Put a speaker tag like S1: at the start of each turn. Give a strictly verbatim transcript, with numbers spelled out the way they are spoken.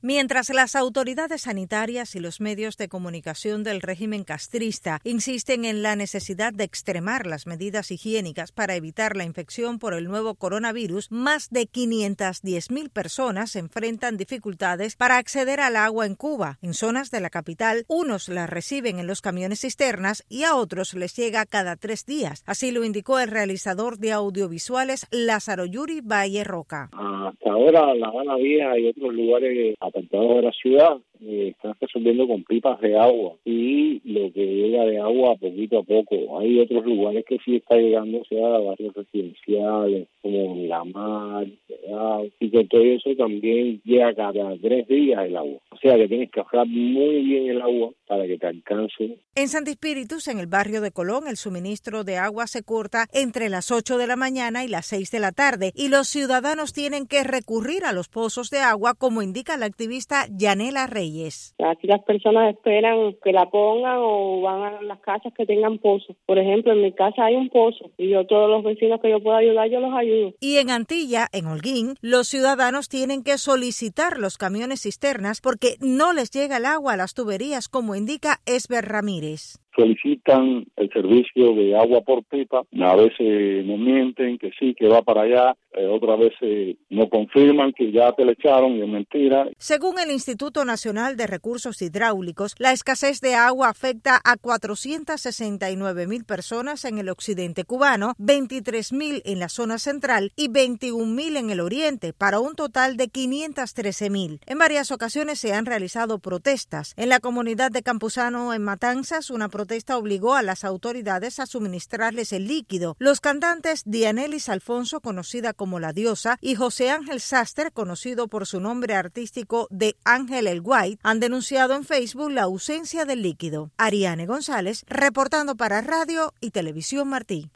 S1: Mientras las autoridades sanitarias y los medios de comunicación del régimen castrista insisten en la necesidad de extremar las medidas higiénicas para evitar la infección por el nuevo coronavirus, más de quinientas diez mil personas enfrentan dificultades para acceder al agua en Cuba. En zonas de la capital, unos la reciben en los camiones cisternas y a otros les llega cada tres días. Así lo indicó el realizador de audiovisuales Lázaro Yuri Valle Roca.
S2: Hasta ahora, La Habana Vieja y otros lugares apartados de la ciudad eh, están resolviendo con pipas de agua y lo que llega de agua poquito a poco. Hay otros lugares que sí está llegando, o sea, barrios residenciales como Miramar, ¿verdad? Y con todo eso también llega cada tres días el agua. O sea que tienes que ahorrar muy bien el agua para que te alcance.
S1: En Santi Espíritus, en el barrio de Colón, el suministro de agua se corta entre las ocho de la mañana y las seis de la tarde y los ciudadanos tienen que recurrir a los pozos de agua, como indica la activista Yanela Reyes.
S3: Aquí las personas esperan que la pongan o van a las casas que tengan pozos. Por ejemplo, en mi casa hay un pozo y yo todos los vecinos que yo pueda ayudar, yo los ayudo.
S1: Y en Antilla, en Holguín, los ciudadanos tienen que solicitar los camiones cisternas porque no les llega el agua a las tuberías, como indica Esber Ramírez.
S4: Solicitan el servicio de agua por pipa, a veces nos mienten que sí, que va para allá, eh, otras veces no confirman que ya te le echaron y es mentira.
S1: Según el Instituto Nacional de Recursos Hidráulicos, la escasez de agua afecta a cuatrocientas sesenta y nueve mil personas en el occidente cubano, veintitrés mil en la zona central y veintiún mil en el oriente, para un total de quinientas trece mil. En varias ocasiones se han realizado protestas. En la comunidad de Campuzano, en Matanzas, una protesta obligó a las autoridades a suministrarles el líquido. Los cantantes Dianelis Alfonso, conocida como La Diosa, y José Ángel Sastre, conocido por su nombre artístico de Ángel el White, han denunciado en Facebook la ausencia del líquido. Ariane González, reportando para Radio y Televisión Martí.